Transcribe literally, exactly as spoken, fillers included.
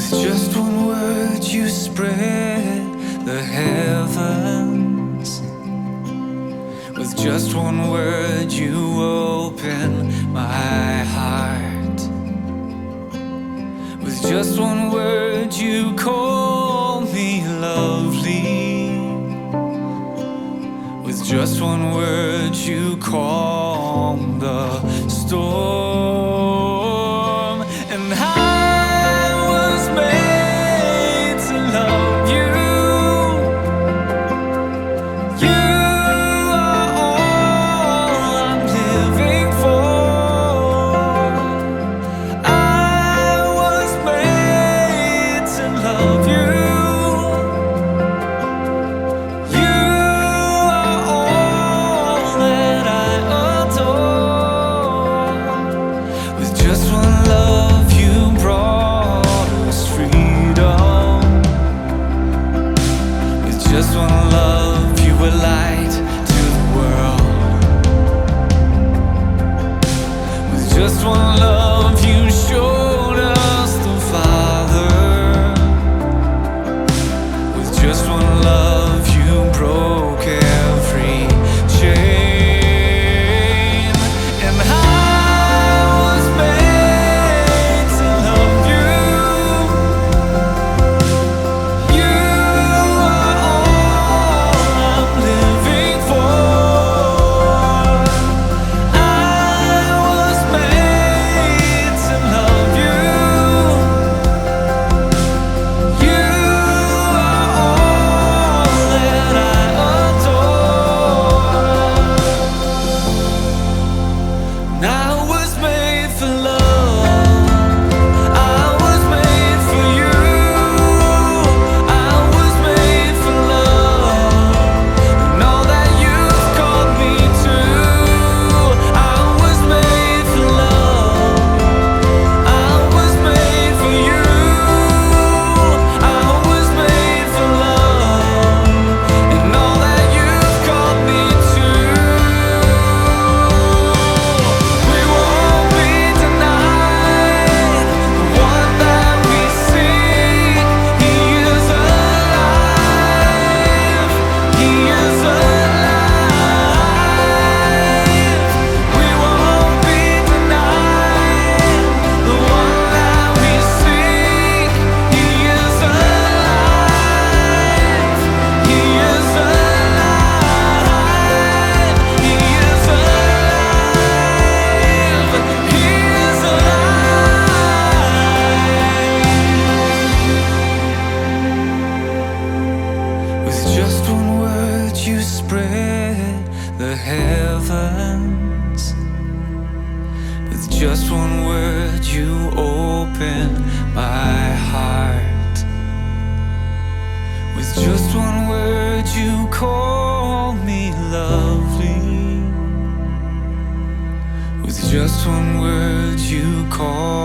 With just one word you spread the heavens. With just one word you open my heart. With just one word you call me lovely. With just one word you calm the storm. And I was made to love you. You are all I'm living for. I was made to love you. You are all that I adore. With just one love you brought us freedom. With just one love you were light to the world. With just one love you showed us the Father. With just one love you broke every chain. And I was made to love you. You are all I'm living for. I was made to love you. You are all that I adore. And I was made for love. I was made for you. I was made for love. And all that you've called me to. I was made for love. I was made for you. I was made for love. And all that you've called me to. We won't be denied. The one that we seek, He is alive. He is alive. We won't be denied. The one that we seek, He is alive. He is alive. He is alive. He is alive. With just one word you spread the heavens. With just one word you open my heart. With just one word you call me lovely. With just one word you call